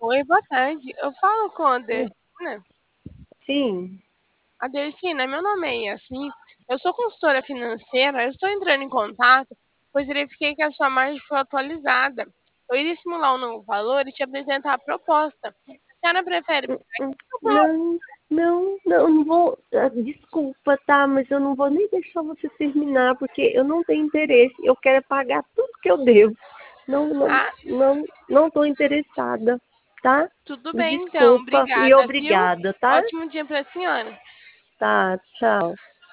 Oi, boa tarde. Eu falo com a Dercina. Sim. A Dercina, meu nome é Yasmin. Eu sou consultora financeira. Eu estou entrando em contato, pois verifiquei que a sua margem foi atualizada. Eu iria simular um novo valor e te apresentar a proposta. A senhora prefere pagar isso ou Não, não vou. Desculpa, tá? Mas eu não vou nem deixar você terminar, porque eu não tenho interesse. Eu quero pagar tudo que eu devo. Ah, Não estou interessada, tá? tudo bem então. Desculpa e Obrigada, viu? obrigada, tá? Ótimo dia para a senhora. Tá, tchau.